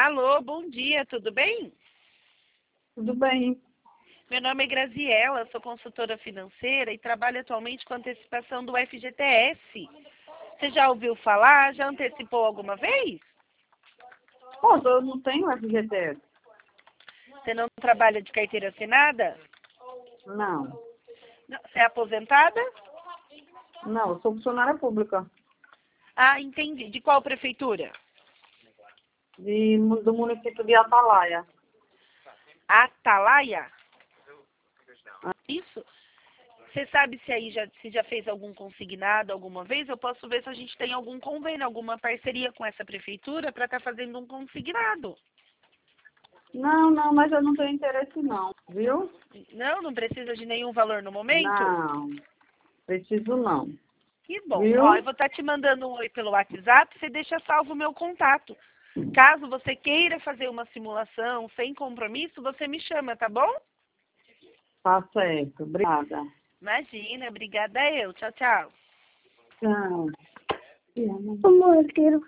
Alô, bom dia, tudo bem? Tudo bem. Meu nome é Graziela, sou consultora financeira e trabalho atualmente com antecipação do FGTS. Você já ouviu falar? Já antecipou alguma vez? Pô, eu não tenho FGTS. Você não trabalha de carteira assinada? Não. Não, você é aposentada? Não, eu sou funcionária pública Ah, entendi. De qual prefeitura? do município de Atalaia. Atalaia? Isso? Você sabe se aí se já fez algum consignado alguma vez? Eu posso ver se a gente tem algum convênio, alguma parceria com essa prefeitura para estar fazendo um consignado. Não, mas eu não tenho interesse não, viu? Não, não precisa de nenhum valor no momento? Não, preciso não, Que bom. Ó, eu viu? vou estar te mandando um oi pelo WhatsApp, você deixa salvo o meu contato. Caso você queira fazer uma simulação sem compromisso, você me chama, tá bom? Tá certo, obrigada. Imagina, obrigada eu. Tchau, tchau. Tchau. Amor, quero